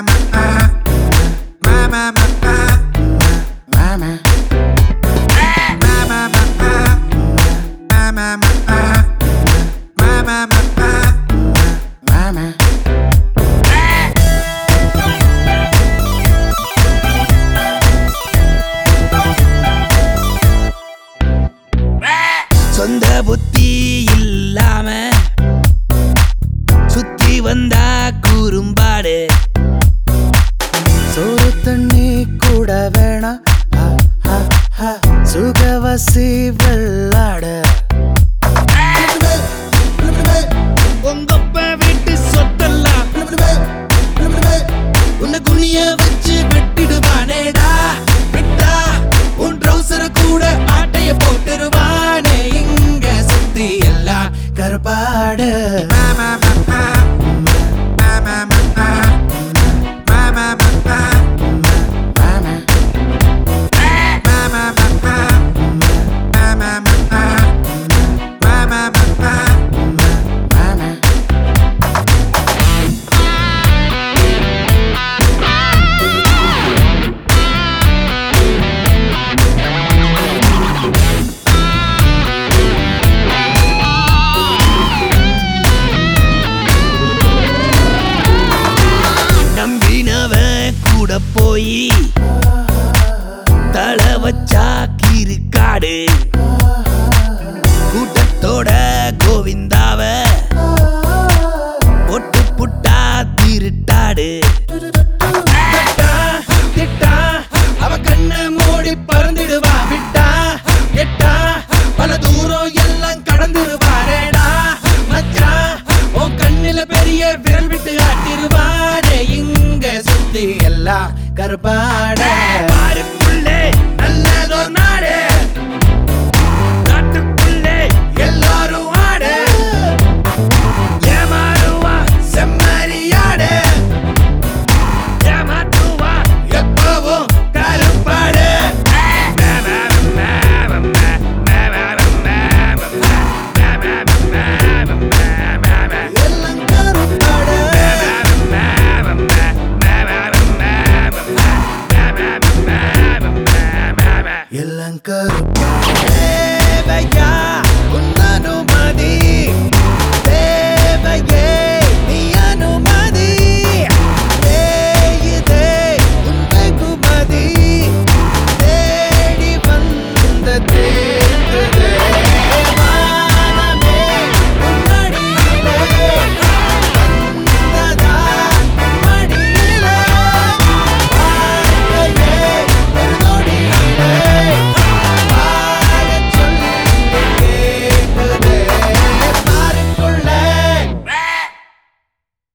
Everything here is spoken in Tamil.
சொந்த புத்தி இல்லாம சுத்தி வந்தா கூறும்பாடு சோறு தண்ணி கூட வேணா சுகவசி வெள்ளாட உங்கப்ப வீட்டு சொத்தெல்லாம் உன்னை குனிய வச்சு வெட்டிடுவானேடா விட்டா உன் ட்ரௌசர கூட ஆட்டைய போட்டுருவானே இங்க சுத்தி எல்லாம் கருப்பாடு கூட போய் தலை வச்சா கீரிக்காடு கூட்டத்தோட கோவிந்தாவ ஒட்டு புட்டா திருட்டாடு அவ கண்ண மூடி பறந்துடுவா விட்டா எட்டா பல தூரம் எல்லாம் கடந்துருவாரேடா மச்சான் உன் கண்ணில பெரிய விரல் விட்டு ஆட்டிருவாரே இங்க சுத்தி எல்லாம் கருப்பாட